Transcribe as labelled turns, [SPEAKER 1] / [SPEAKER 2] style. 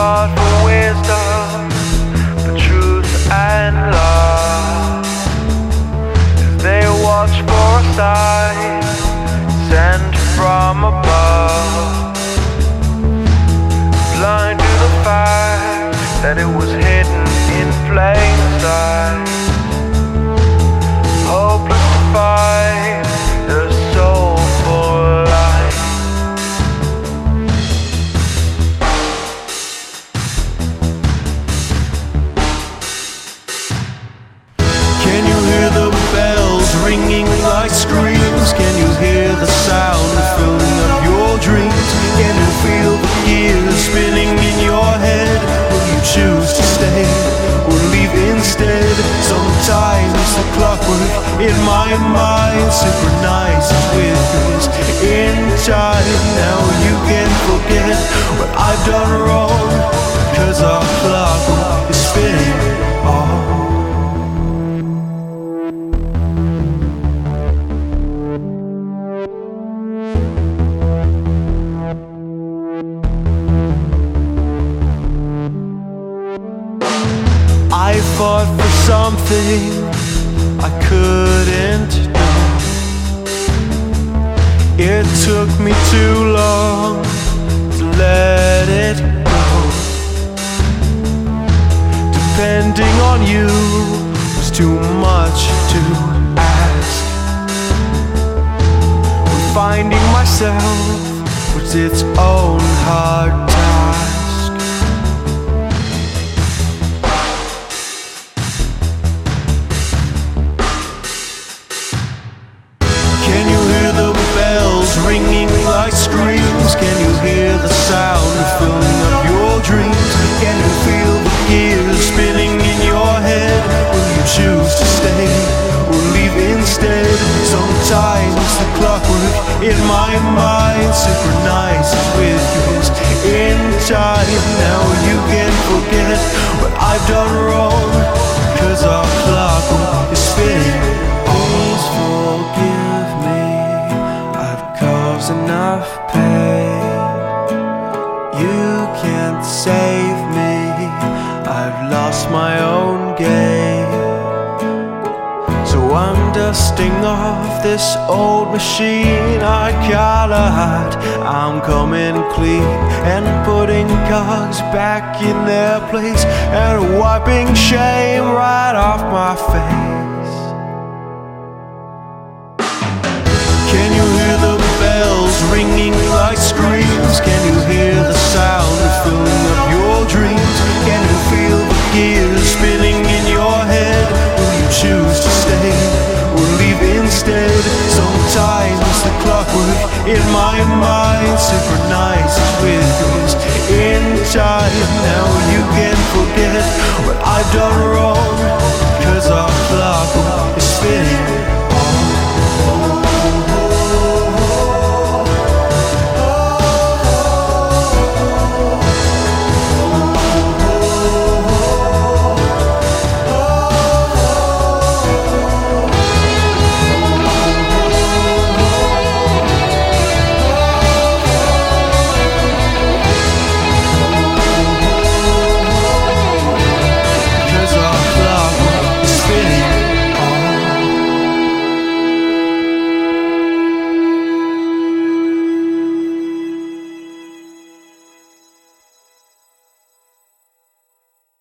[SPEAKER 1] fought for wisdom, for truth and love. As they watch for a sign sent from above, blind to the fact that it was hidden in plain sight, hopeless to find the soulful light.
[SPEAKER 2] Can you hear the bells ringing like screams? Can you hear the sound filling up your dreams? Can you feel the gears spinning in your head? Will you choose to stay or leave instead? Sometimes the clockwork in my mind synchronizes with yours in time. Now you can forget what I've done wrong, 'cause our clockwork is spinning on. I fought for something I couldn't know. It took me too long to let it go. Depending on you was too much to ask. When finding myself was its own hard task. Can you hear the bells ringing like screams? Can you hear the sound filling up your dreams? Can you feel the gears spinning in your head? Will you choose to stay or leave instead? Sometimes the clockwork in my mind synchronizes with yours in time. Now you can forget what I've done wrong, 'cause our clockwork is spinning. Please forgive me, I've caused enough pain. You can't save me, I've lost my own game. So I'm dusting off this old machine I call a heart. I'm coming clean and putting cogs back in their place and wiping shame right off my face. Can you hear the bells ringing like screams? Can you hear the sound filling up your dreams? Can you feel the gears spinning in your head? Will you choose to stay or leave instead? Sometimes the clockwork in my mind synchronizes with yours in time. Now you can forget what I've done wrong,